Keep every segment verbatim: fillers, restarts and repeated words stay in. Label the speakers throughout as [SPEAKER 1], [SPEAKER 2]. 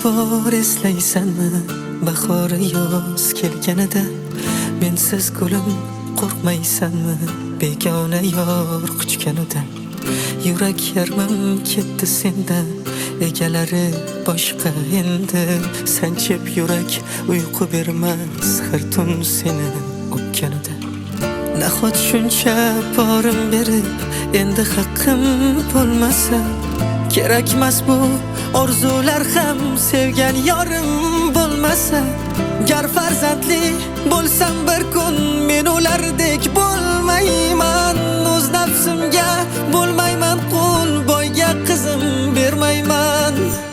[SPEAKER 1] bor eslaysanmi bahori yoz kelganida mensiz gulim qo'rqmaysanmi begona yor quchganida yurak yarmim ketdi sendan egalari boshqa endi sanchib yurak uyqu bermas har tun seni o'pganida nahot shuncha borim berib endi haqqim bo'lmasa kerakmas bu orzular ham sevgan yorim bo'lmasa gar farzandli bo'lsam bir kun men ulardek bo'lmayman o'z nafsimga bo'lmayman qul boyga qizim bermayman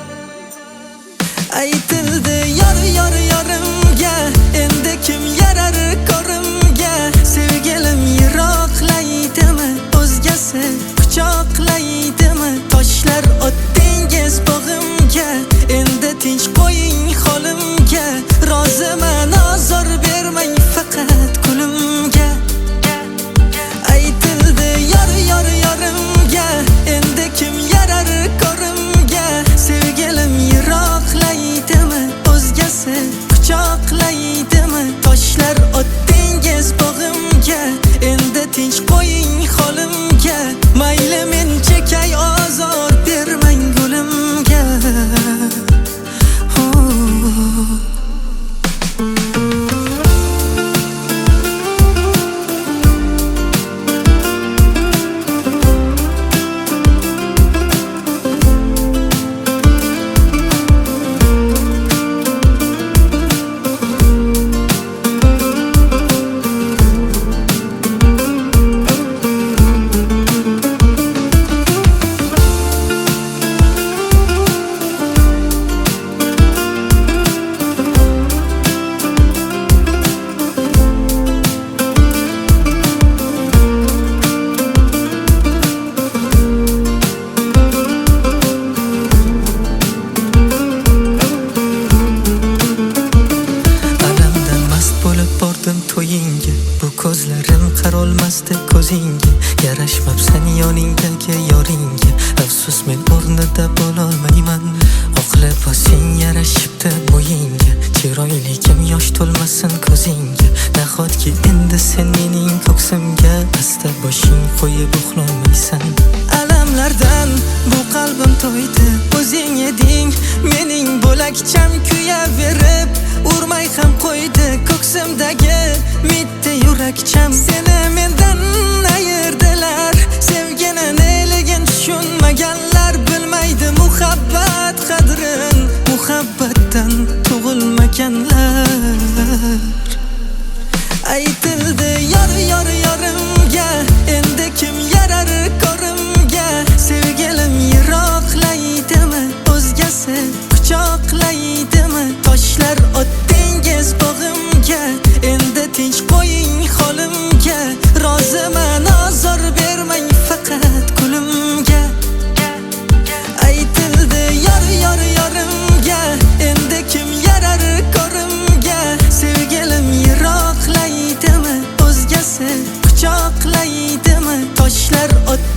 [SPEAKER 1] aytildi yor yor yorimga endi kim yarar korimga sevgilim yiroqlaydimi o'zgasi quchoqlaydimi toshlar otdingiz bog'imga endi tinch qo'ying holimga roziman azor bermang faqat kulimga aytildi yor yor yorimga endi kim yarar korimga sevgilim yiroqlaydimi o'zgasi quchoqlaydimi toshlar otdingiz bog'imga endi tinch qo'ying holimga mayli men chekay azor bermang gulimga to'yingga bu ko'zlarim qarolmasdi ko'zingga yarashmabsan yoningdagi yoringga afsus men o'rnida bo'lolmayman oq libosing yarashibdi bo'yingga chiroyligim yosh to'lmasin ko'zingga nahotki endi sen mening ko'ksimga asta boshing qo'yib uxlolmaysan alamlardan bu qalbim to'ydi o'zing eding mening bo'lakcham kuyaverib urmay ham qo'ydi ko'ksimdagi mitti yurakcham seni mendan ayirdilar sevgini neligin tushunmaganlar bilmaydi muhabbat qadrin muhabbatdan tug'ilmaganlar aytildi yor yor yorimga endi kim yarar korimga sevgilim yiroqlaydimi o'zgasi quchoqlaydimi toshlar otdingiz bog'imga endi tinch qo'ying holimga roziman azor bermang faqat kulimga aytildi yor yor yorimga endi kim yarar korimga sevgilim yiroqlaydimi o'zgasi quchoqlaydimi toshlar